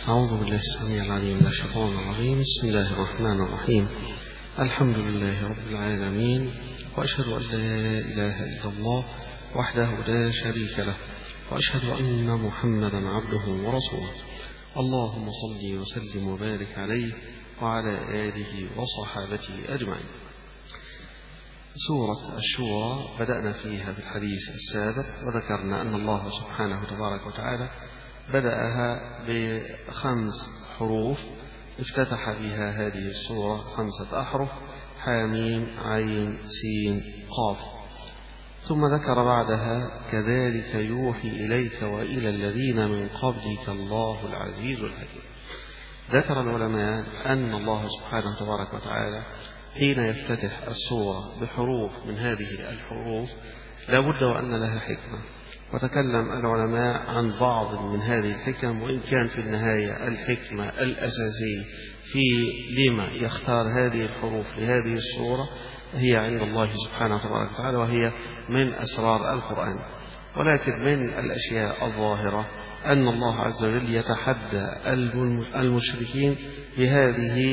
أعوذ بالله السميع العليم من الشيطان الرجيم. بسم الله الرحمن الرحيم. الحمد لله رب العالمين، وأشهد أن لا إله إلا الله وحده لا شريك له، وأشهد أن محمدا عبده ورسوله. اللهم صل وسلم وبارك عليه وعلى آله وصحابته أجمعين. سورة الشورى بدأنا فيها في الحديث السابق، وذكرنا أن الله سبحانه تبارك وتعالى بدأها ب5 حروف افتتح بها هذه السورة 5 أحرف: حاميم عين سين قاف. ثم ذكر بعدها: كذلك يوحي إليك وإلى الذين من قبلك الله العزيز الحكيم. ذكر العلماء أن الله سبحانه تبارك وتعالى حين يفتتح السورة بحروف من هذه الحروف لا بد وأن لها حكمة، وتكلم العلماء عن بعض من هذه الحكم، وإن كان في النهاية الحكمة الأساسية في لما يختار هذه الحروف لهذه السورة هي عند الله سبحانه تبارك وتعالى، وهي من أسرار القرآن. ولكن من الأشياء الظاهرة أن الله عز وجل يتحدى المشركين بهذه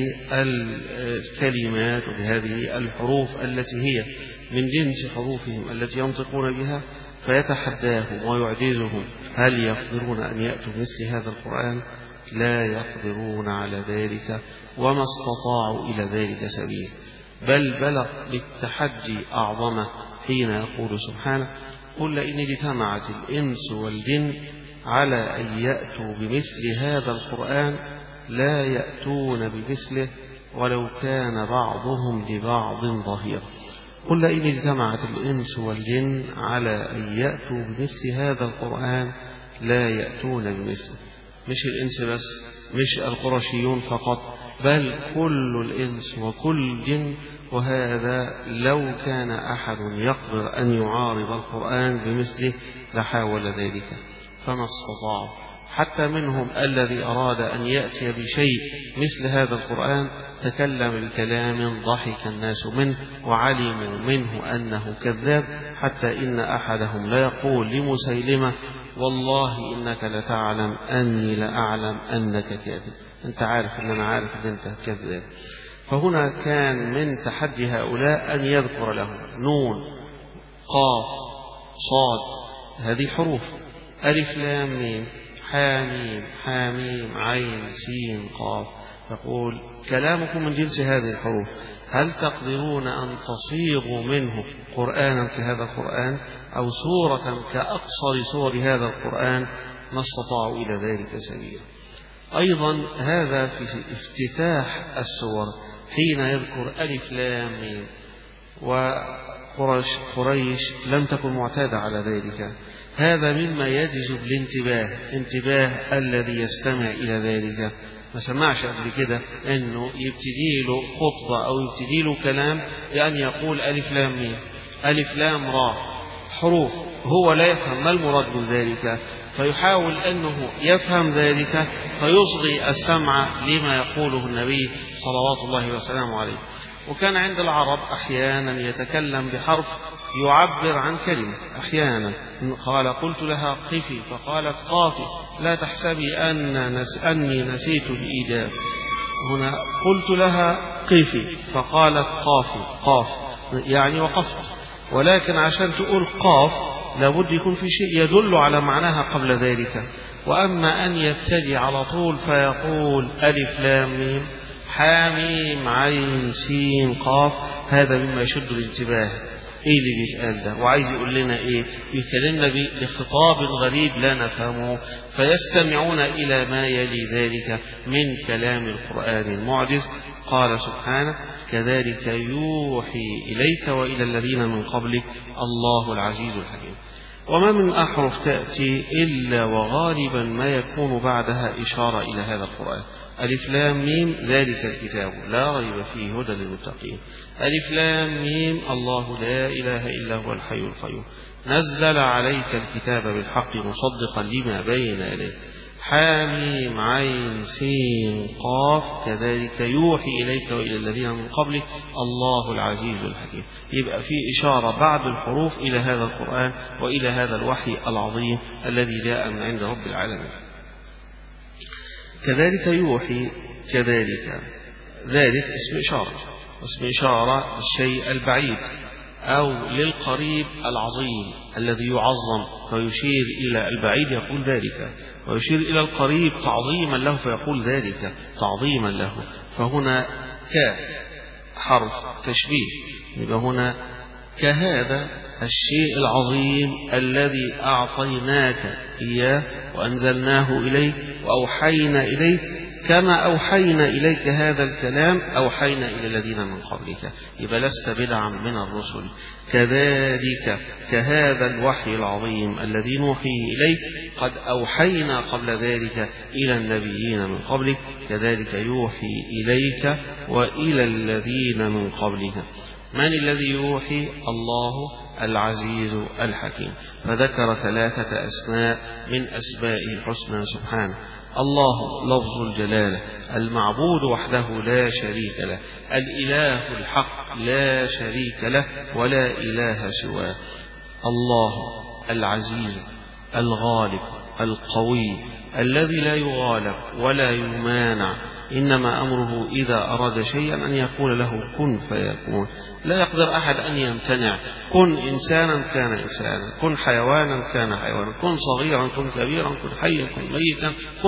الكلمات وبهذه الحروف التي هي من جنس حروفهم التي ينطقون بها، فيتحداهم ويعجزهم: هل يقدرون أن يأتوا مثل هذا القرآن؟ لا يقدرون على ذلك، وما استطاعوا إلى ذلك سبيل. بل بلغ بالتحدي أعظمه حين يقول سبحانه: قل إن اجتمعت الإنس والجن على أن يأتوا بمثل هذا القرآن لا يأتون بمثله ولو كان بعضهم لبعض ظهيرا. قل إن اجتمعت الإنس والجن على أن يأتوا بمثل هذا القرآن لا يأتون بمثله. مش الإنس بس، مش القرشيون فقط، بل كل الإنس وكل الجن. وهذا لو كان أحد يقدر أن يعارض القرآن بمثله لحاول ذلك، فما استطاعوا. حتى منهم الذي أراد أن يأتي بشيء مثل هذا القرآن تكلم الكلام ضحك الناس منه وعلموا منه أنه كذاب، حتى إن أحدهم لا يقول لمسيلمة: والله إنك لتعلم أني لأعلم أنك كاذب، أنت عارف أن أنا عارف أن أنت كذاب. فهنا كان من تحدي هؤلاء أن يذكر لهم نون قاف صاد، هذه حروف، ألف لام ميم حاميم حاميم عين سين قاف. يقول: كلامكم من جنس هذه الحروف، هل تقدرون أن تصيغوا منه قرآنا كهذا القرآن أو سورة كأقصر سور هذا القرآن؟ ما استطاعوا إلى ذلك سبيلا. أيضا هذا في افتتاح السور حين يذكر ألف لام ميم، وقريش لم تكن معتادة على ذلك. هذا مما يجذب الانتباه، انتباه الذي يستمع إلى ذلك. ما سمعش قبل كده انه يبتدي له خطبة او يبتدي له كلام يعني يقول ألف لام ميم ألف لام را، حروف هو لا يفهم ما المراد من ذلك، فيحاول أنه يفهم ذلك فيصغي السمع لما يقوله النبي صلوات الله وسلامه عليه. وكان عند العرب أحيانا يتكلم بحرف يعبر عن كلمة. أحيانا قال: قلت لها قفي فقالت قافي، لا تحسبي أني نسيت الإيجاب. هنا قلت لها قفي فقالت قافي، قاف يعني وقفت، ولكن عشان تقول قاف لابد يكون في شيء يدل على معناها قبل ذلك. وأما أن يبتدي على طول فيقول ألف لام ميم حاميم عين سين قاف، هذا مما يشد الانتباه. ايه اللي بيتقال ده؟ وعايز يقول لنا ايه؟ بيكلمنا بخطاب غريب لا نفهمه، فيستمعون الى ما يلي ذلك من كلام القرآن المعجز. قال سبحانه: كذلك يوحي اليك والى الذين من قبلك الله العزيز الحكيم. وما من أحرف تأتي إلا وغالبا ما يكون بعدها إشارة إلى هذا القرآن. ألف لام ميم ذلك الكتاب لا ريب فيه هدى للمتقين. ألف لام ميم الله لا إله إلا هو الحي القيوم نزل عليك الكتاب بالحق مصدقا لما بين يديه. حاميم عين سين قاف كذلك يوحي إليك وإلى الذين من قبلك الله العزيز الحكيم. يبقى في إشارة بعد الحروف إلى هذا القرآن وإلى هذا الوحي العظيم الذي جاء من عند رب العالمين. كذلك يوحي، كذلك ذلك اسم إشارة، اسم إشارة للشيء البعيد أو للقريب العظيم الذي يعظم فيشير إلى البعيد يقول ذلك، ويشير إلى القريب تعظيما له فيقول ذلك تعظيما له. فهنا كحرف تشبيه، يبقى هنا كهذا الشيء العظيم الذي أعطيناك إياه وأنزلناه إليك وأوحينا إليك، كما أوحينا إليك هذا الكلام أوحينا إلى الذين من قبلك. يبقى لست بدعا من الرسل، كذلك كهذا الوحي العظيم الذي نوحيه إليك قد أوحينا قبل ذلك إلى النبيين من قبلك، كذلك يوحي إليك وإلى الذين من قبلك. من الذي يوحي؟ الله العزيز الحكيم. فذكر 3 أسماء من أسمائه الحسنى سبحانه. الله لفظ الجلالة، المعبود وحده لا شريك له، الإله الحق لا شريك له ولا إله سواه. الله العزيز الغالب القوي الذي لا يغالب ولا يمانع، إنما أمره إذا أراد شيئا أن يقول له كن فيكون. لا يقدر أحد أن يمتنع. كن إنسانا كان إنسانا، كن حيوانا كان حيوانا، كن صغيرا كن كبيرا، كن حيا كن ميتا،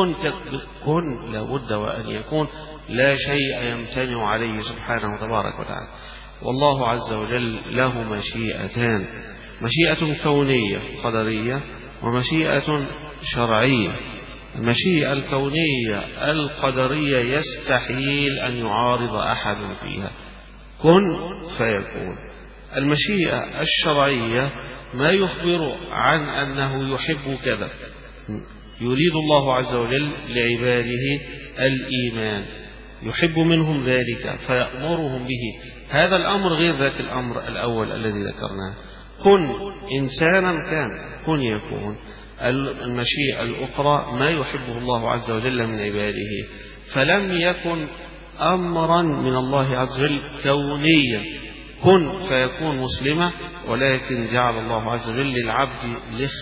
كن لابد وأن يكون، لا شيء يمتنع عليه سبحانه تبارك وتعالى. والله عز وجل له مشيئتان، مشيئة كونية قدرية ومشيئة شرعية. المشيئة الكونية القدرية يستحيل أن يعارض أحد فيها، كن فيكون. المشيئة الشرعية ما يخبر عن أنه يحب كذا، يريد الله عز وجل لعباده الإيمان، يحب منهم ذلك فيأمرهم به. هذا الأمر غير ذاك الأمر الأول الذي ذكرناه، كن إنسانا كان كن يكون. المشيئة الأخرى ما يحبه الله عز وجل من عباده، فلم يكن أمرا من الله عز وجل كونيا كن فيكون مسلمة، ولكن جعل الله عز وجل للعبد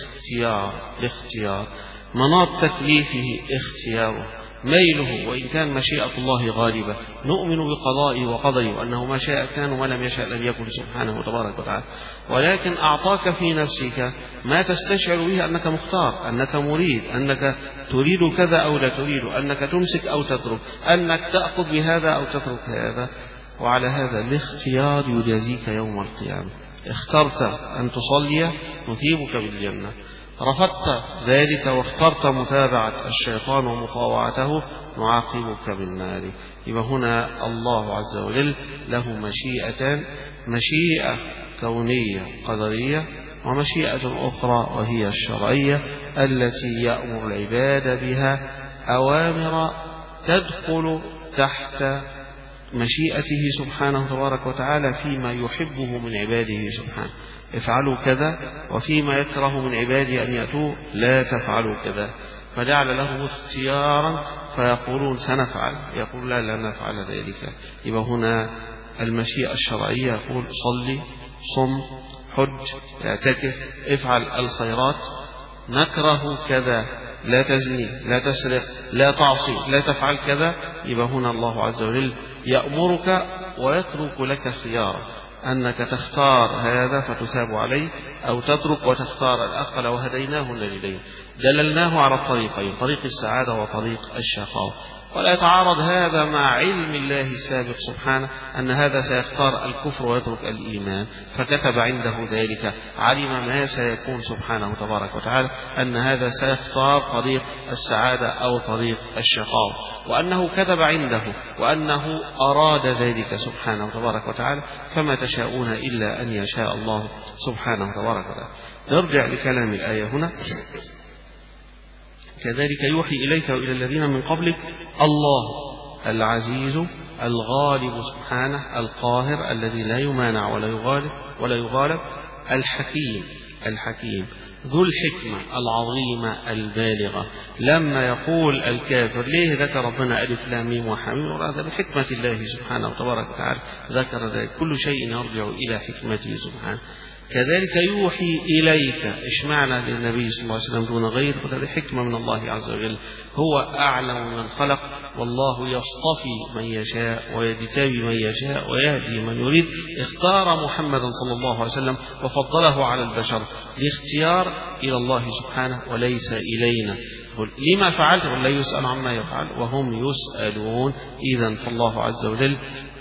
الاختيار مناط تكليفه اختياره ميله. وإن كان مشيئة الله غالبة نؤمن بقضائه وقدره، وأنه ما شاء كان وما لم يشاء لم يكن سبحانه تبارك وتعالى. ولكن أعطاك في نفسك ما تستشعر به أنك مختار، أنك مريد، أنك تريد كذا أو لا تريد، أنك تمسك أو تترك، أنك تأخذ بهذا أو تترك هذا. وعلى هذا الاختيار يجازيك يوم القيامة. اخترت أن تصلي نثيبك بالجنة، رفضت ذلك واخترت متابعة الشيطان ومطاوعته نعاقبك بالنار. يبقى هنا الله عز وجل له مشيئتان، مشيئة كونية قدرية ومشيئة أخرى وهي الشرعية التي يأمر العباد بها أوامر تدخل تحت مشيئته سبحانه تبارك وتعالى فيما يحبه من عباده سبحانه، افعلوا كذا، وفيما يكره من عباده أن يأتوا لا تفعلوا كذا، فجعل له اختيارا فيقولون سنفعل، يقول لا نفعل ذلك. يبقى هنا المشيئة الشرعية يقول صلي صم حج اعتكف افعل الخيرات، نكره كذا لا تزني لا تسرق لا تعصي لا تفعل كذا. يبقى هنا الله عز وجل يأمرك ويترك لك خيارا، أنك تختار هذا فتثاب عليه، أو تترك وتختار الآخر. وهديناه النجدين، دللناه على الطريقين، طريق السعادة وطريق الشقاوة. ولا يتعارض هذا مع علم الله السابق سبحانه أن هذا سيختار الكفر ويترك الإيمان، فكتب عنده ذلك، علم ما سيكون سبحانه تبارك وتعالى أن هذا سيختار طريق السعادة أو طريق الشقاوة، وأنه كتب عنده وأنه أراد ذلك سبحانه تبارك وتعالى، فما تشاءون إلا أن يشاء الله سبحانه تبارك وتعالى. نرجع لكلام الآية هنا، كذلك يوحي إليك وإلى الذين من قبلك. الله العزيز الغالب سبحانه القاهر الذي لا يمانع ولا يغالب، الحكيم ذو الحكمة العظيمة البالغة. لما يقول الكافر ليه ذكر ربنا ألف لام ميم وحميم؟ هذا بحكمة الله سبحانه وتبارك وتعالى ذكر ذلك، كل شيء يرجع إلى حكمته سبحانه. كذلك يوحي إليك. إيش معنى للنبي صلى الله عليه وسلم دون غير؟ وهذه حكمة من الله عز وجل، هو أعلم من خلق، والله يصطفي من يشاء ويجتبي من يشاء ويهدي من يريد. اختار محمدا صلى الله عليه وسلم وفضله على البشر، الاختيار إلى الله سبحانه وليس إلينا. لما فعلت؟ ولا يسأل عما يفعل وهم يسألون. إذن فالله عز وجل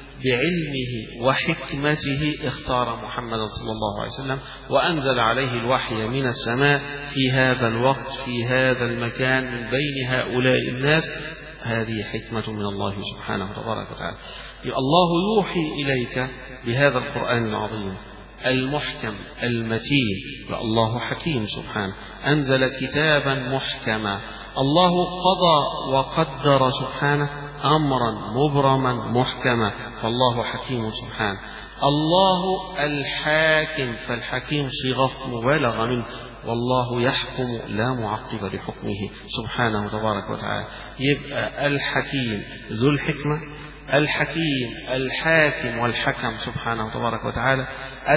بعلمه وحكمته اختار محمدا صلى الله عليه وسلم وأنزل عليه الوحي من السماء في هذا الوقت في هذا المكان من بين هؤلاء الناس. هذه حكمة من الله سبحانه وتبارك وتعالى. الله يوحي إليك بهذا القرآن العظيم المحكم المتين، والله حكيم سبحانه، أنزل كتابا محكما. الله قضى وقدر سبحانه أمرا مبرما محكما، فالله حكيم سبحانه. الله الحاكم، فالحكيم صيغة مبالغة منه، والله يحكم لا معقب لحكمه سبحانه تبارك وتعالى. يبقى الحكيم ذو الحكمة، الحكيم الحاكم والحكم سبحانه تبارك وتعالى،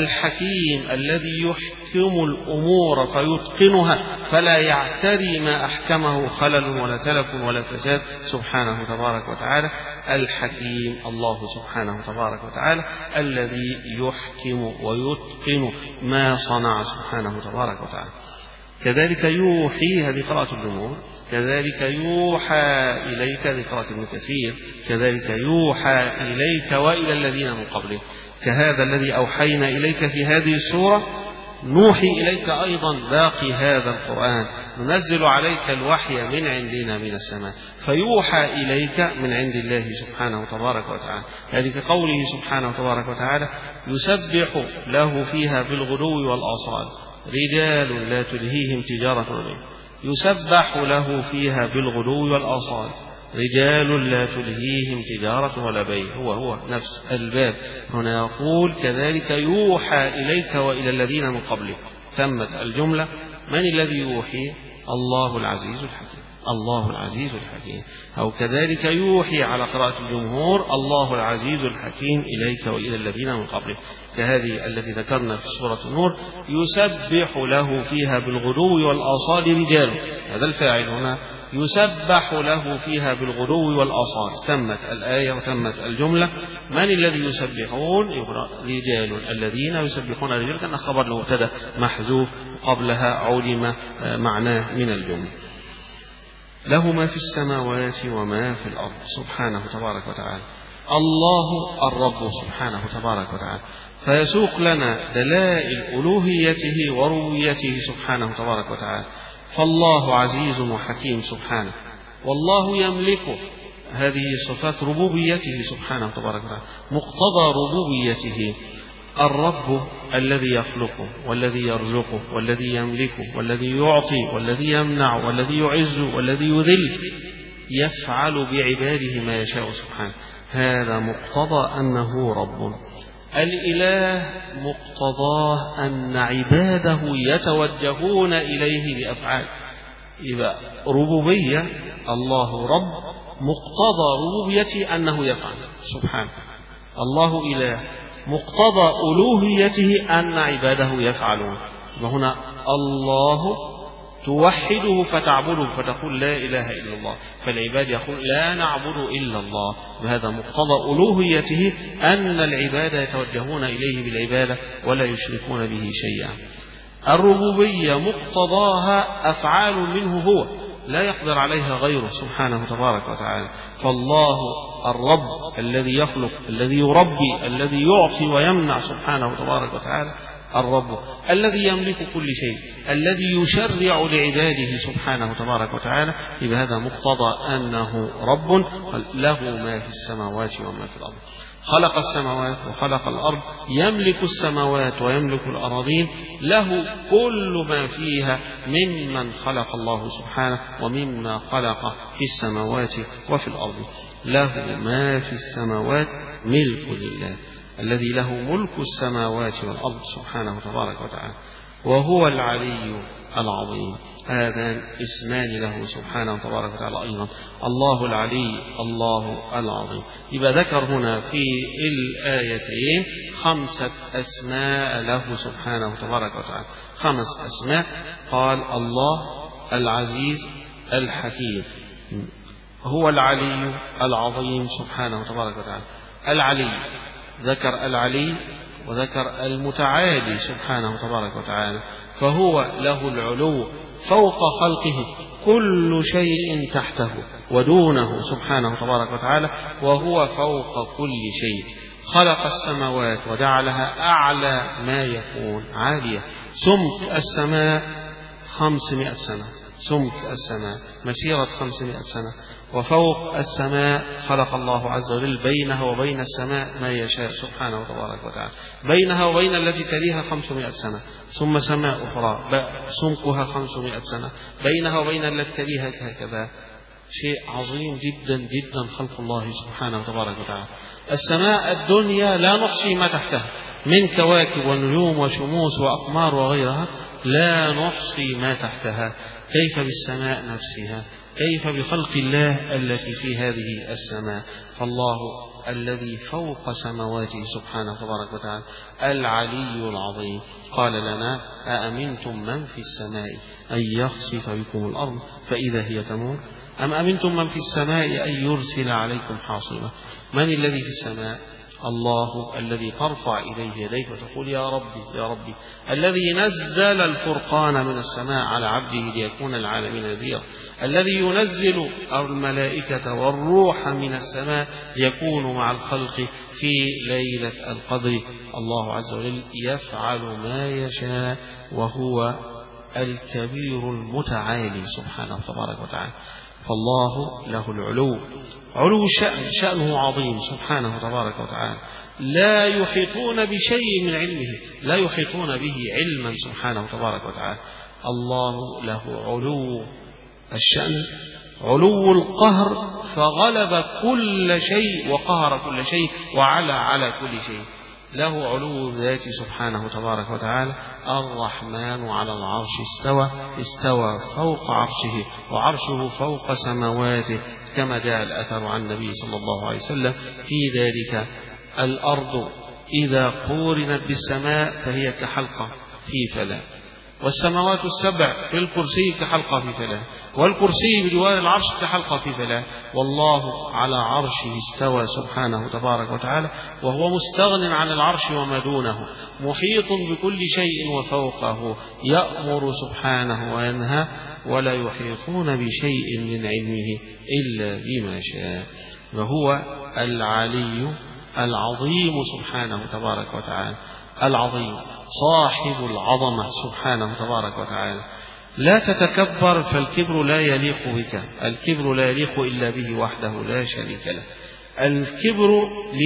الحكيم الذي يحكم الأمور فيتقنها فلا يعتري ما أحكمه خلل ولا تلف ولا فساد سبحانه تبارك وتعالى. الحكيم الله سبحانه تبارك وتعالى الذي يحكم ويتقن ما صنع سبحانه تبارك وتعالى. كذلك يوحي، هذه قراءة الجمهور. كذلك يوحى إليك، هذه قراءة ابن كثير. كذلك يوحى إليك وإلى الذين من قبلك، كهذا الذي أوحينا إليك في هذه السورة نوحي إليك أيضا باقي هذا القرآن، ننزل عليك الوحي من عندنا من السماء، فيوحى إليك من عند الله سبحانه تبارك وتعالى. هذه كقوله سبحانه تبارك وتعالى يسبح له فيها بالغدو والآصال رجال لا تلهيهم تجارة ولا بيع. يسبح له فيها بالغدو والآصال رجال لا تلهيهم تجارة ولا بيع، هو نفس الباب. هنا يقول كذلك يوحى إليك وإلى الذين من قبلك، تمت الجملة. من الذي يوحي؟ الله العزيز الحكيم، الله العزيز الحكيم. أو كذلك يوحي على قراءة الجمهور الله العزيز الحكيم إليك وإلى الذين من قبلك، كهذه التي ذكرنا في سورة النور يسبح له فيها بالغدو والآصال رجال، هذا الفاعل هنا يسبح له فيها بالغدو والآصال. تمت الآية وتمت الجملة. من الذي يسبحون؟ رجال، الذين يسبحون رجال، كان خبر المبتدأ محذوف قبلها علم معناه من الجملة. له ما في السماوات وما في الأرض سبحانه تبارك وتعالى. الله الرب سبحانه تبارك وتعالى، فيسوق لنا دلائل ألوهيته وربوبيته سبحانه تبارك وتعالى. فالله عزيز وحكيم سبحانه، والله يملك، هذه صفات ربوبيته سبحانه تبارك وتعالى، مقتضى ربوبيته. الرب الذي يخلقه والذي يرزقه والذي يملكه والذي يعطي والذي يمنع والذي يعز والذي يذل، يفعل بعباده ما يشاء سبحانه. هذا مقتضى أنه رب. الإله مقتضاه أن عباده يتوجهون إليه بأفعال. يبقى ربوبية، الله رب، مقتضى ربوبيته أنه يفعل سبحانه. الله إله، مقتضى ألوهيته أن عباده يفعلون. وهنا الله توحده فتعبده فتقول لا إله إلا الله، فالعباد يقول لا نعبد إلا الله. وهذا مقتضى ألوهيته أن العباد يتوجهون إليه بالعبادة ولا يشركون به شيئا. الربوبية مقتضاها أفعال منه هو لا يقدر عليها غيره سبحانه تبارك وتعالى. فالله الرب الذي يخلق الذي يربي الذي يعطي ويمنع سبحانه تبارك وتعالى، الرب الذي يملك كل شيء الذي يشرع لعباده سبحانه تبارك وتعالى. يبقى هذا مقتضى أنه رب له ما في السماوات وما في الأرض. خلق السماوات وخلق الأرض، يملك السماوات ويملك الأراضين، له كل ما فيها ممن خلق الله سبحانه ومما خلق في السماوات وفي الأرض. له ما في السماوات ملك لله، الذي له ملك السماوات والأرض سبحانه تبارك وتعالى. وهو العلي العظيم. هذان اسمان له سبحانه وتبارك وتعالى أيضا، الله العلي الله العظيم. يبقى ذكر هنا في الآيتين 5 أسماء له سبحانه وتبارك وتعالى، 5 أسماء. قال الله العزيز الحكيم، هو العلي العظيم سبحانه وتبارك وتعالى. العلي، ذكر العلي وذكر المتعالي سبحانه وتبارك وتعالى، فهو له العلو فوق خلقه، كل شيء تحته ودونه سبحانه وتبارك وتعالى، وهو فوق كل شيء. خلق السماوات وجعلها أعلى ما يكون عالية. سمك السماء 500 سنة، سمك السماء مسيرة 500 سنة. وفوق السماء خلق الله عز وجل بينها وبين السماء ما يشاء سبحانه وتبارك وتعالى، بينها وبين التي تليها 500 سنة، ثم سماء أخرى سمكها 500 سنة، بينها وبين التي تليها هكذا. شيء عظيم جدا جدا خلق الله سبحانه وتبارك وتعالى. السماء الدنيا لا نحصي ما تحتها من كواكب ونجوم وشموس وأقمار وغيرها، لا نحصي ما تحتها. كيف بالسماء نفسها، كيف بخلق الله التي في هذه السماء. فالله الذي فوق سماواته سبحانه وتبارك وتعالى العلي العظيم. قال لنا: أأمنتم من في السماء أن يخسف بكم الأرض فإذا هي تمور، أم أمنتم من في السماء أن يرسل عليكم حاصبا. من الذي في السماء؟ الله الذي ترفع إليه يديك وتقول: يا ربي يا ربي. الذي نزل الفرقان من السماء على عبده ليكون العالمين نذيرا. الذي ينزل الملائكة والروح من السماء ليكون مع الخلق في ليلة القدر. الله عز وجل يفعل ما يشاء، وهو الكبير المتعالي سبحانه وتبارك وتعالى. فالله له العلو، علو الشأن، شأنه عظيم سبحانه وتبارك وتعالى. لا يحيطون بشيء من علمه، لا يحيطون به علما سبحانه وتبارك وتعالى. الله له علو الشأن، علو القهر، فغلب كل شيء وقهر كل شيء وعلى على كل شيء. له علو الذات سبحانه تبارك وتعالى. الرحمن على العرش استوى، استوى فوق عرشه، وعرشه فوق سماواته، كما جاء الأثر عن النبي صلى الله عليه وسلم في ذلك. الأرض إذا قورنت بالسماء فهي كحلقة في فلاة، والسماوات السبع في الكرسي كحلقة في فلاة، والكرسي بجوار العرش كحلقة في فلاة. والله على عرشه استوى سبحانه تبارك وتعالى، وهو مستغن عن العرش وما دونه، محيط بكل شيء وفوقه، يأمر سبحانه وينهى، ولا يحيطون بشيء من علمه إلا بما شاء. وهو العلي العظيم سبحانه تبارك وتعالى، العظيم صاحب العظمة سبحانه تبارك وتعالى. لا تتكبر، فالكبر لا يليق بك، الكبر لا يليق إلا به وحده لا شريك له. الكبر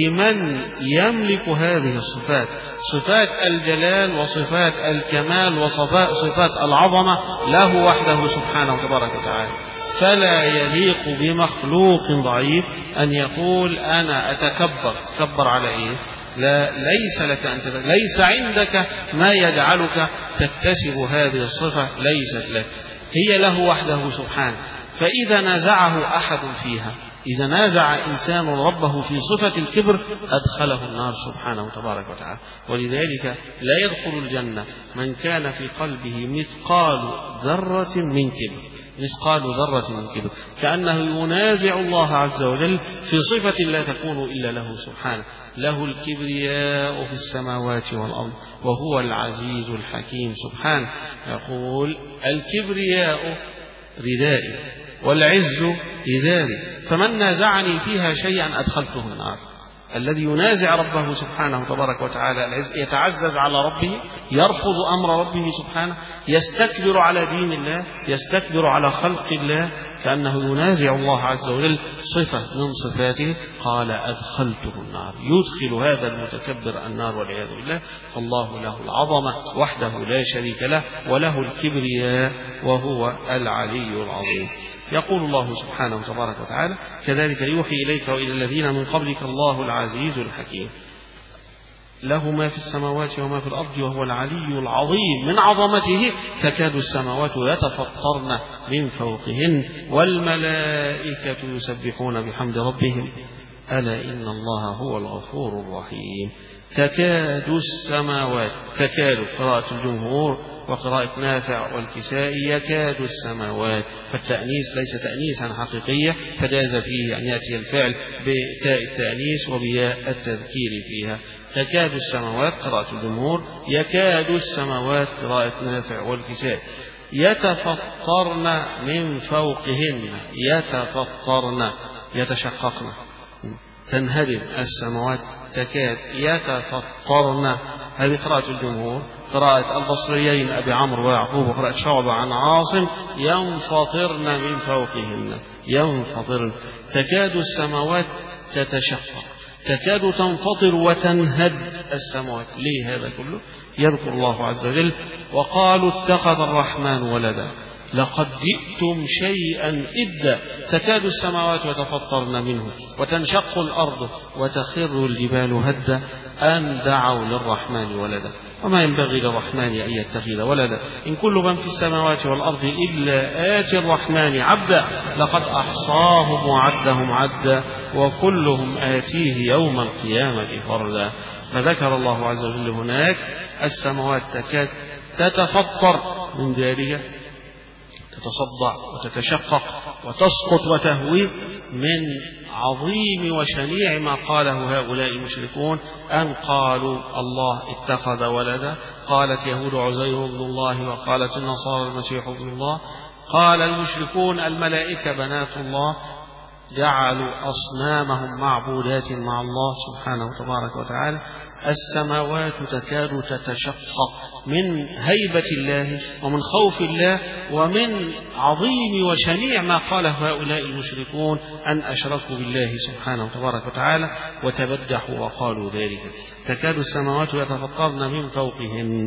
لمن يملك هذه الصفات، صفات الجلال وصفات الكمال وصفات العظمة له وحده سبحانه تبارك وتعالى. فلا يليق بمخلوق ضعيف أن يقول أنا أتكبر. تكبر على إيه؟ لا، ليس لك أن ليس عندك ما يجعلك تكتسب هذه الصفة، ليست لك، هي له وحده سبحانه. فإذا نازعه أحد فيها، إذا نازع إنسان ربه في صفة الكبر أدخله النار سبحانه تبارك وتعالى. ولذلك لا يدخل الجنة من كان في قلبه مثقال ذرة من كبر، مثقال ذرة من كبر، كأنه ينازع الله عز وجل في صفة لا تكون إلا له سبحانه. له الكبرياء في السماوات والأرض، وهو العزيز الحكيم سبحانه. يقول: الكبرياء ردائي والعز إزاري، فمن نازعني فيها شيئا أدخلته النار. الذي ينازع ربه سبحانه تبارك وتعالى يتعزز على ربه، يرفض أمر ربه سبحانه، يستكبر على دين الله، يستكبر على خلق الله، كأنه ينازع الله عز وجل صفة من صفاته. قال: أدخلته النار، يدخل هذا المتكبر النار والعياذ بالله. فالله له العظمة وحده لا شريك له، وله الكبرياء، وهو العلي العظيم. يقول الله سبحانه تبارك وتعالى: كذلك يوحي إليك وإلى الذين من قبلك الله العزيز الحكيم. له ما في السماوات وما في الأرض وهو العلي العظيم، من عظمته تكاد السماوات يتفطرن من فوقهن والملائكة يسبحون بحمد ربهم ألا إن الله هو الغفور الرحيم. تكاد السماوات، تكاد قراءة الجمهور وقراءة نافع والكسائي يكاد السماوات، فالتأنيث ليس تأنيثا حقيقية، فجاز فيه أن يأتي الفعل بتاء التأنيث وبياء التذكير فيها. تكاد السماوات قراءة الجمهور، يكاد السماوات قراءة نافع والكسائي. يتفطرن من فوقهن، يتفطرن يتشققن، تنهدم السماوات تكاد يتفطرن، هذه قراءة الجمهور. قراءة البصريين أبي عمرو ويعقوب وقراءة شعبة عن عاصم ينفطرن من فوقهن، ينفطرن. تكاد السماوات تتشقق، تكاد تنفطر وتنهد السماوات. ليه هذا كله؟ يذكر الله عز وجل وقالوا اتخذ الرحمن ولدا لقد جئتم شيئا إدا. تكاد السماوات يتفطرن منه وتنشق الأرض وتخر الجبال هدا أن دعوا للرحمن ولدا وما ينبغي للرحمن أن يتخذ ولدا إن كل من في السماوات والأرض إلا آتي الرحمن عبدا لقد أحصاهم وعدهم عدا وكلهم آتيه يوم القيامة فردا. فذكر الله عز وجل هناك السماوات تكاد تتفطر من ذلك، تتصدع وتتشقق وتسقط وتهوي من عظيم وشنيع ما قاله هؤلاء المشركون أن قالوا الله اتخذ ولدا. قالت يهود عزير ابن الله وقالت النصارى المسيح ابن الله. قال المشركون الملائكة بنات الله، جعلوا أصنامهم معبودات مع الله سبحانه تبارك وتعالى. السماوات تكاد تتشقق من هيبة الله ومن خوف الله ومن عظيم وشنيع ما قاله هؤلاء المشركون أن أشركوا بالله سبحانه تبارك وتعالى وتبدحوا وقالوا ذلك. تكاد السماوات يتفطرن من فوقهن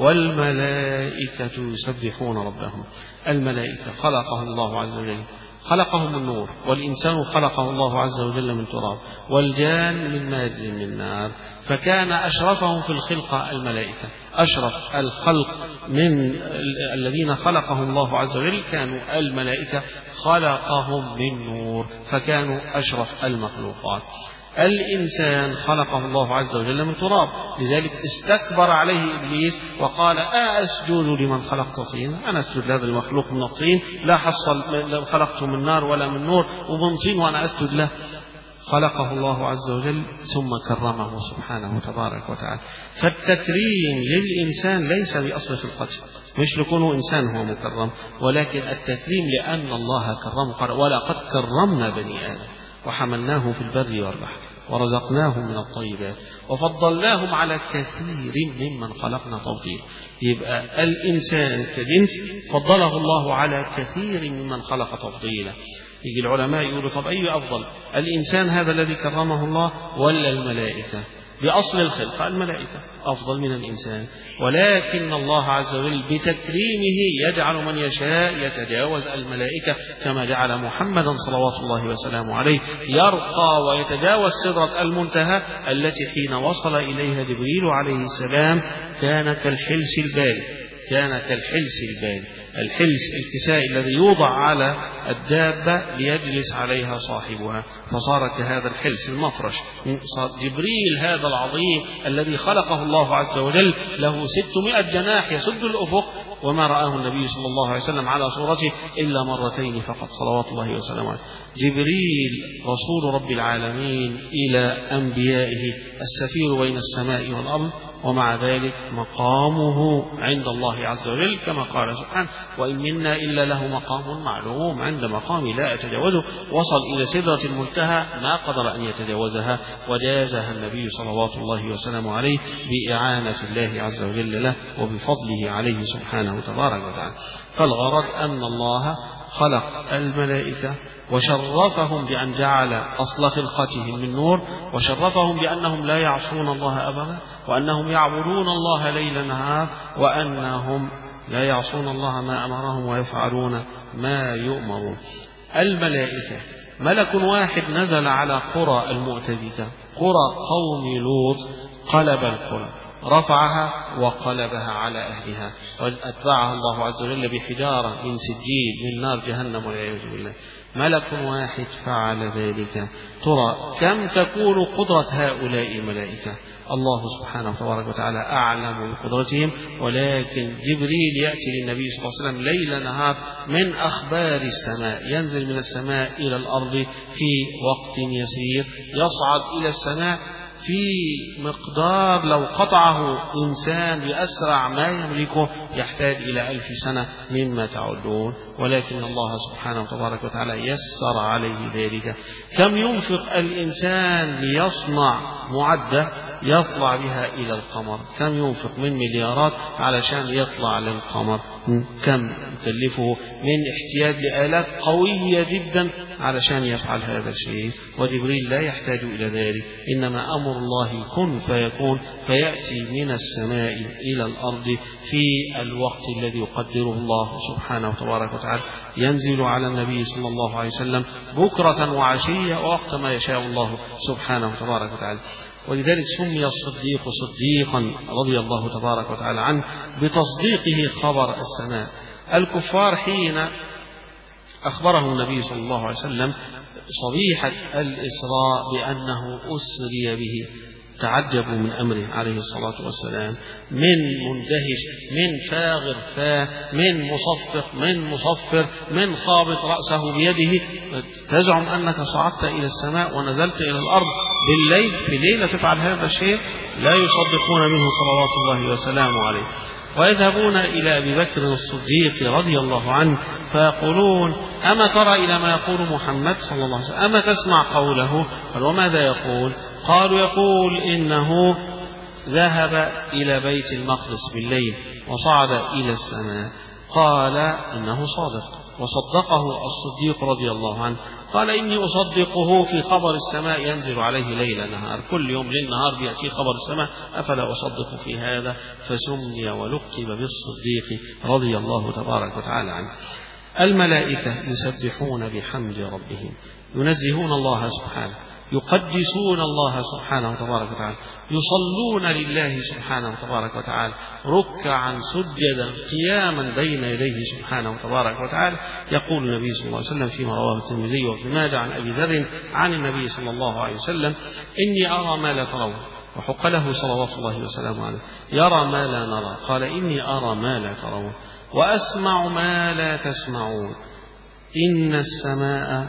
والملائكة يسبحون ربهم. الملائكة خلقهم الله عز وجل، خلقهم من نور، والإنسان خلقه الله عز وجل من تراب، والجان من مارج من نار، فكان أشرفهم في الخلقة الملائكة. أشرف الخلق من الذين خلقهم الله عز وجل كانوا الملائكة، خلقهم من نور فكانوا أشرف المخلوقات. الإنسان خلقه الله عز وجل من تراب، لذلك استكبر عليه إبليس وقال أسجد لمن خلقت طينا، أنا أسجد لهذا المخلوق من الطين، لا حصل خلقته من نار ولا من نور ومن طين وأنا أسجد له. خلقه الله عز وجل ثم كرمه سبحانه تبارك وتعالى. فالتكريم للإنسان ليس بأصل خلقته، مش لكونه إنسان هو مكرم، ولكن التكريم لأن الله كرمه. ولقد كرمنا بني آدم وحملناهم في البر والبحر ورزقناهم من الطيبات وفضلناهم على كثير ممن خلقنا تفضيلا. يبقى الإنسان كجنس فضله الله على كثير ممن خلق تفضيلا. يجي العلماء يقولوا طب أي أفضل، الإنسان هذا الذي كرمه الله ولا الملائكة؟ بأصل الخلق الملائكة أفضل من الإنسان، ولكن الله عز وجل بتكريمه يجعل من يشاء يتجاوز الملائكة، كما جعل محمدا صلوات الله وسلامه عليه يرقى ويتجاوز سدرة المنتهى التي حين وصل إليها جبريل عليه السلام كان كالحلس البارد، كان كالحلس البارد. الحلس الكساء الذي يوضع على الدابة ليجلس عليها صاحبها، فصار كهذا الحلس المفرش. صار جبريل هذا العظيم الذي خلقه الله عز وجل له 600 جناح يسد الأفق، وما رآه النبي صلى الله عليه وسلم على صورته إلا مرتين فقط صلوات الله وسلامه عليه. جبريل رسول رب العالمين إلى أنبيائه، السفير بين السماء والأرض، ومع ذلك مقامه عند الله عز وجل كما قال سبحانه وإن منا إلا له مقام معلوم، عند مقامي لا أتجاوزه. وصل إلى سدرة المنتهى ما قدر أن يتجاوزها، وجازها النبي صلوات الله وسلامه عليه بإعانة الله عز وجل له وبفضله عليه سبحانه تبارك وتعالى. فالغرض أن الله خلق الملائكة وشرفهم بأن جعل أصل خلقتهم من نور، وشرفهم بأنهم لا يعصون الله أبدا، وأنهم يعبدون الله ليل نهار، وأنهم لا يعصون الله ما أمرهم ويفعلون ما يؤمرون. الملائكة ملك واحد نزل على قرى المؤتفكة، قرى قوم لوط، قلب القلب، رفعها وقلبها على أهلها، وأتبعها الله عز وجل بحجارة من سجيل من نار جهنم والعياذ بالله. ملك واحد فعل ذلك. ترى كم تكون قدرة هؤلاء الملائكة؟ الله سبحانه وتبارك وتعالى أعلم بقدرتهم، ولكن جبريل يأتي للنبي صلى الله عليه وسلم ليل نهار من أخبار السماء، ينزل من السماء إلى الأرض في وقت يسير، يصعد إلى السماء في مقدار لو قطعه إنسان بأسرع ما يملكه يحتاج إلى 1000 سنة مما تعدون، ولكن الله سبحانه وتبارك وتعالى يسر عليه ذلك. كم ينفق الإنسان ليصنع معدة يطلع بها إلى القمر؟ كم ينفق من مليارات علشان يطلع للقمر؟ كم يكلفه من احتياج لآلات قوية جدا علشان يفعل هذا الشيء؟ وجبريل لا يحتاج إلى ذلك، إنما أمر الله كن فيكون، فيأتي من السماء إلى الأرض في الوقت الذي يقدره الله سبحانه وتبارك وتعالى، ينزل على النبي صلى الله عليه وسلم بكرة وعشية ووقت ما يشاء الله سبحانه وتبارك وتعالى. ولذلك سمي الصديق صديقا رضي الله تبارك وتعالى عنه بتصديقه خبر السماء. الكفار حين أخبره النبي صلى الله عليه وسلم صبيحة الإسراء بأنه أسري به تعجبوا من أمره عليه الصلاة والسلام، من مندهش، من فاغر فاه، من مصفق، من مصفر، من خابط رأسه بيده. تزعم أنك صعدت إلى السماء ونزلت إلى الأرض بالليل في ليلة تفعل هذا الشيء؟ لا يصدقون منه صلوات الله وسلامه عليه. ويذهبون إلى أبي بكر الصديق رضي الله عنه فيقولون أما ترى إلى ما يقول محمد صلى الله عليه وسلم؟ أما تسمع قوله؟ قال وماذا يقول؟ قالوا يقول إنه ذهب إلى بيت المقدس بالليل وصعد إلى السماء. قال إنه صادق، وصدقه الصديق رضي الله عنه. قال إني أصدقه في خبر السماء ينزل عليه ليل نهار، كل يوم ليل نهار بيأتي خبر السماء، أفلا أصدق في هذا؟ فسمي ولقب بالصديق رضي الله تبارك وتعالى عنه. الملائكة يسبحون بحمد ربهم، ينزهون الله سبحانه، يقدسون الله سبحانه وتبارك وتعالى، يصلون لله سبحانه وتبارك وتعالى ركعا سجدا قياما بين يديه سبحانه وتبارك وتعالى. يقول النبي صلى الله عليه وسلم فيما رواه الترمذي وابن ماجه عن أبي ذر عن النبي صلى الله عليه وسلم إني أرى ما لا ترون، وحق له صلوات الله وسلامه عليه يرى ما لا نرى. قال إني أرى ما لا ترون وأسمع ما لا تسمعون. إن السماء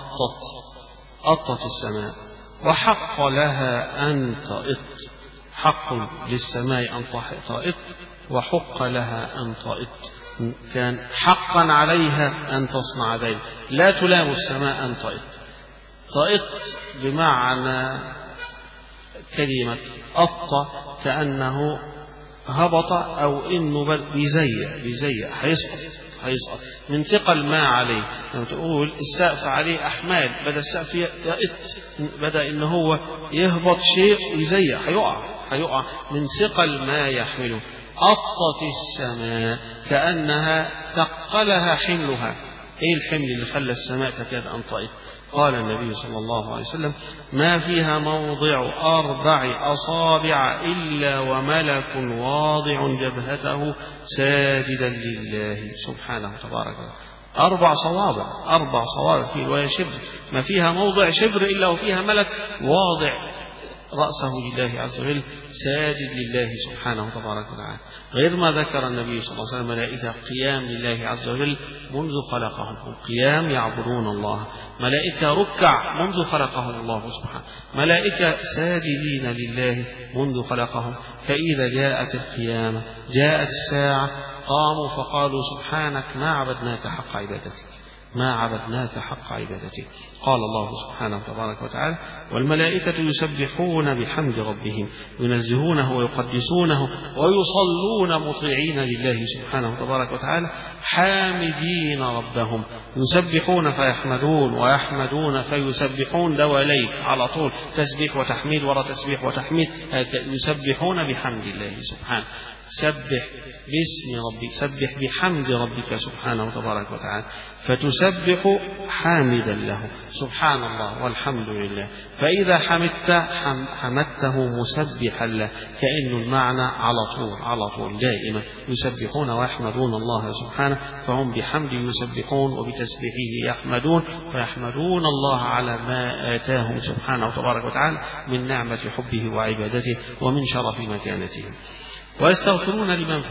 أطت السماء وحق لها أن تئط، حق للسماء أن تئط وحق لها أن تئط، كان حقا عليها أن تصنع ذلك، لا تلام السماء أن تئط. تئط بمعنى كلمة أط كأنه هبط أو إنه بيزيق هيسقط من ثقل ما عليه. لما تقول السقف عليه أحمال، بدأ السقف يئط، بدأ إنه هو يهبط شيء ويزيق، هيقع من ثقل ما يحمله. أطت السماء كأنها ثقلها حملها. إيه الحمل اللي خلى السماء تكاد أن تئط؟ قال النبي صلى الله عليه وسلم ما فيها موضع 4 أصابع إلا وملك واضع جبهته ساجدا لله سبحانه وتبارك وتعالى. 4 صوابع في رواية شبر، ما فيها موضع شبر إلا وفيها ملك واضع رأسه لله عز وجل ساجد لله سبحانه وتبارك وتعالى. غير ما ذكر النبي صلى الله عليه وسلم ملائكة قيام لله عز وجل منذ خلقهم، قيام يعبدون الله، ملائكة ركع منذ خلقهم الله سبحانه، ملائكة ساجدين لله منذ خلقهم. فإذا جاءت القيامة جاءت الساعة قاموا فقالوا سبحانك ما عبدناك حق عبادتك، ما عبدناك حق عبادتك. قال الله سبحانه وتبارك وتعالى والملائكة يسبحون بحمد ربهم ينزهونه ويقدسونه ويصلون مطيعين لله سبحانه وتبارك وتعالى حامدين ربهم. يسبحون فيحمدون ويحمدون فيسبحون دواليك على طول، تسبيح وتحميد ورا تسبيح وتحميد، يسبحون بحمد الله سبحانه. سبح بحمد ربك سبحانه تبارك وتعالى، فتسبح حامدا له سبحان الله والحمد لله. فإذا حمدته مسبحا له، كأن المعنى على طول دائما يسبحون ويحمدون الله سبحانه، فهم بحمده يسبحون وبتسبيحه يحمدون، فيحمدون الله على ما آتاهم سبحانه تبارك وتعالى من نعمة حبه وعبادته ومن شرف مكانته. ويستغفرون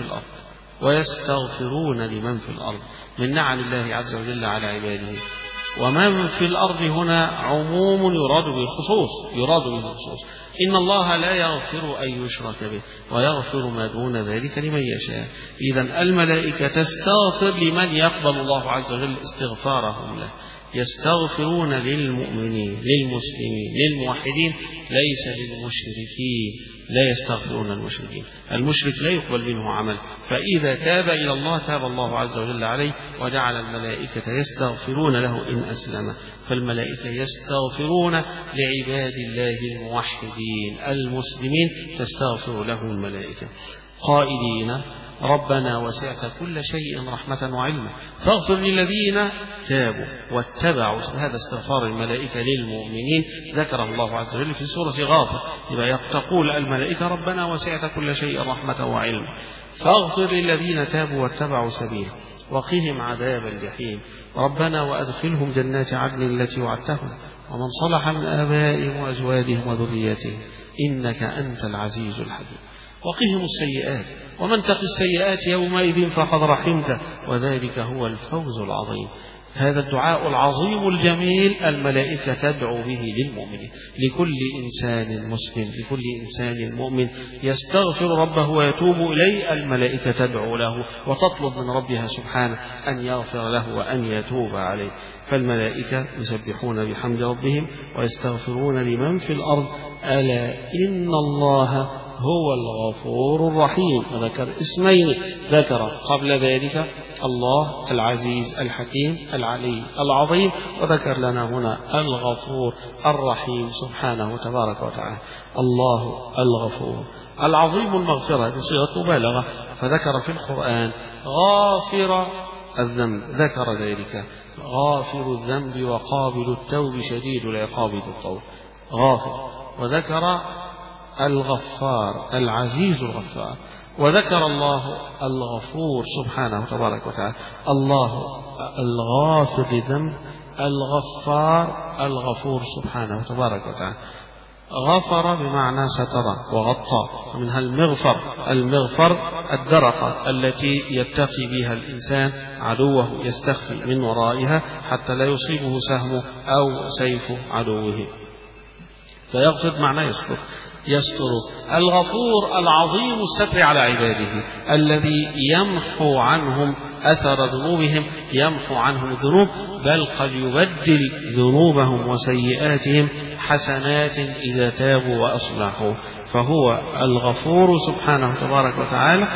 لمن في الأرض من نعم الله عز وجل على عباده. ومن في الأرض هنا عموم يراد بالخصوص. إن الله لا يغفر أن يشرك به ويغفر ما دون ذلك لمن يشاء. إذن الملائكة تستغفر لمن يقبل الله عز وجل استغفارهم له، يستغفرون للمؤمنين للمسلمين للموحدين، ليس للمشركين، لا يستغفرون المشركين. المشرك لا يقبل منه عمل، فإذا تاب إلى الله تاب الله عز وجل عليه، وجعل الملائكة يستغفرون له إن أسلم. فالملائكة يستغفرون لعباد الله الموحدين المسلمين، تستغفر لهم الملائكة قائلين ربنا وسعت كل شيء رحمة وعلما فاغفر للذين تابوا واتبعوا. هذا استغفار الملائكة للمؤمنين ذكره الله عز وجل في سورة غافر. يبقى تقول الملائكة ربنا وسعت كل شيء رحمة وعلما فاغفر للذين تابوا واتبعوا سبيل وقهم عذاب الجحيم ربنا وأدخلهم جنات عدن التي وعدتهم ومن صلح من آبائهم وأزواجهم وذرياتهم إنك أنت العزيز الحكيم وقهم السيئات ومن تق السيئات يومئذ فقد رحمته وذلك هو الفوز العظيم. هذا الدعاء العظيم الجميل الملائكة تدعو به للمؤمنين، لكل إنسان مسلم، لكل إنسان مؤمن يستغفر ربه ويتوب إليه، الملائكة تدعو له وتطلب من ربها سبحانه أن يغفر له وأن يتوب عليه. فالملائكة يسبحون بحمد ربهم ويستغفرون لمن في الأرض ألا إن الله هو الغفور الرحيم. وذكر اسمين، ذكر قبل ذلك الله العزيز الحكيم العلي العظيم، وذكر لنا هنا الغفور الرحيم سبحانه تبارك وتعالى. الله الغفور العظيم المغفرة بصيغة مبالغة، فذكر في القرآن غافر الذنب، ذكر ذلك غافر الذنب وقابل التوب شديد العقاب ذو الطول غافر، وذكر الغفار العزيز الغفار، وذكر الله الغفور سبحانه تبارك وتعالى. الله الغافر للذنب الغفار الغفور سبحانه تبارك وتعالى. غفر بمعنى ستر وغطى، ومنها المغفر الدرقة التي يتقي بها الإنسان عدوه، يستخفي من ورائها حتى لا يصيبه سهم أو سيف عدوه. فيغفر معنى يستر. الغفور العظيم الستر على عباده الذي يمحو عنهم أثر ذنوبهم، يمحو عنهم الذنوب، بل قد يبدل ذنوبهم وسيئاتهم حسنات إذا تابوا وأصلحوا. فهو الغفور سبحانه تبارك وتعالى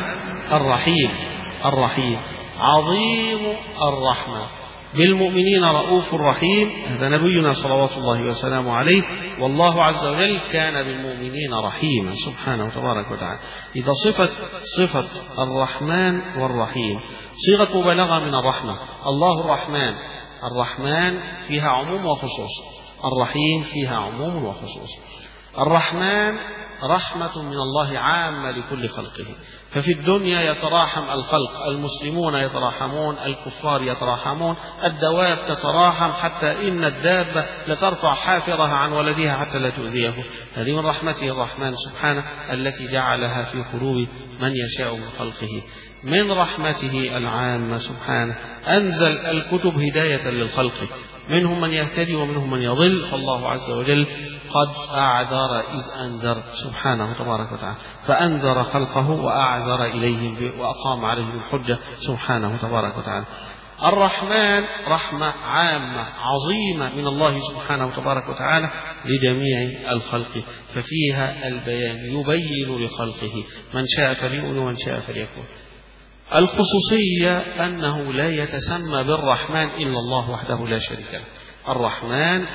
الرحيم عظيم الرحمة بالمؤمنين رؤوف رحيم. هذا نبينا صلوات الله وسلامه عليه، والله عز وجل كان بالمؤمنين رحيما سبحانه تبارك وتعالى. إذا صفة الرحمن والرحيم صيغة مبالغة من الرحمة. الله الرحمن فيها عموم وخصوص، الرحيم فيها عموم وخصوص. الرحمن رحمة من الله عامة لكل خلقه، ففي الدنيا يتراحم الخلق، المسلمون يتراحمون، الكفار يتراحمون، الدواب تتراحم، حتى إن الدابة لترفع حافرها عن ولدها حتى لا تؤذيه. هذه من رحمته الرحمن سبحانه التي جعلها في قلوب من يشاء من خلقه. من رحمته العامة سبحانه أنزل الكتب هداية للخلق، منهم من يهتدي ومنهم من يضل، فالله عز وجل قد أعذر إذ أنذر سبحانه تبارك وتعالى، فأنذر خلقه وأعذر إليهم وأقام عليهم الحجة سبحانه تبارك وتعالى. الرحمن رحمة عامة عظيمة من الله سبحانه تبارك وتعالى لجميع الخلق، ففيها البيان يبين لخلقه، من شاء فليؤمن ومن شاء فليكفر. الخصوصية أنه لا يتسمى بالرحمن إلا الله وحده لا شريك له. الرحمن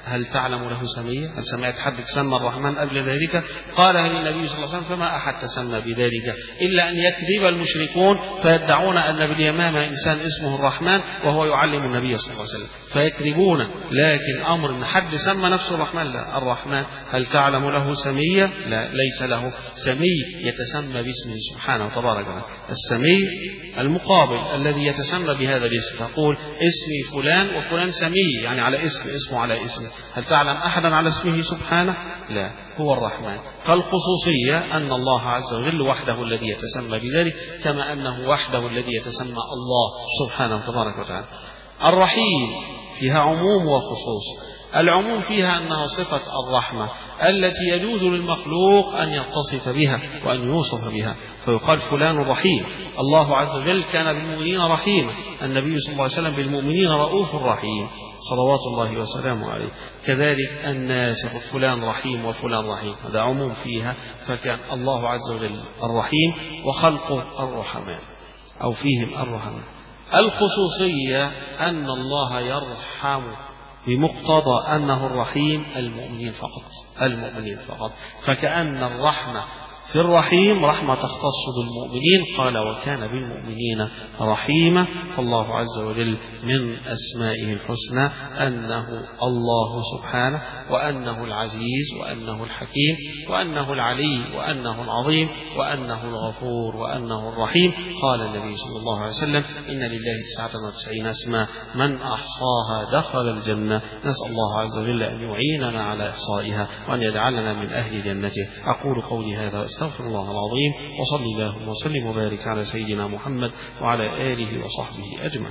هل تعلم له سمية؟ هل سمعت حد تسمى الرحمن قبل ذلك؟ قالها للنبي صلى الله عليه وسلم، فما أحد تسمى بذلك إلا أن يكذب المشركون فيدعون أن باليمامة إنسان اسمه الرحمن وهو يعلم النبي صلى الله عليه وسلم، فيكذبون. لكن أمر أن حد سمى نفسه الرحمن، لا. الرحمن هل تعلم له سمية؟ لا، ليس له سمي يتسمى باسمه سبحانه وتبارك وتعالى. السمي المقابل الذي يتسمى بهذا الاسم، تقول اسمي فلان وفلان سمي، يعني على اسمه على اسمه. هل تعلم أحدا على اسمه سبحانه؟ لا، هو الرحمن. فالخصوصية أن الله عز وجل وحده الذي يتسمى بذلك، كما أنه وحده الذي يتسمى الله سبحانه وتبارك وتعالى. الرحيم فيها عموم وخصوص. العموم فيها أنها صفة الرحمة التي يجوز للمخلوق أن يتصف بها وأن يوصف بها، فيقال فلان رحيم. الله عز وجل كان بالمؤمنين رحيما، النبي صلى الله عليه وسلم بالمؤمنين رؤوف رحيم صلوات الله وسلامه عليه. كذلك الناس فلان رحيم وفلان رحيم، هذا عموم فيها، فكان الله عز وجل الرحيم وخلقه الرحمن أو فيهم الرحمن. الخصوصية أن الله يرحم بمقتضى أنه الرحيم المؤمنين فقط، فكأن الرحمة في الرحيم رحمة تختص بالمؤمنين. قال وكان بالمؤمنين رحيما. فالله عز وجل من أسمائه الحسنى أنه الله سبحانه، وأنه العزيز، وأنه الحكيم، وأنه العلي، وأنه العظيم، وأنه الغفور، وأنه الرحيم. قال النبي صلى الله عليه وسلم إن لله 99 اسما من أحصاها دخل الجنة. نسأل الله عز وجل أن يعيننا على إحصائها وأن يجعلنا من أهل جنته. أقول قولي هذا أستغفر الله العظيم، وصلي اللهم وسلم وبارك على سيدنا محمد وعلى آله وصحبه أجمعين.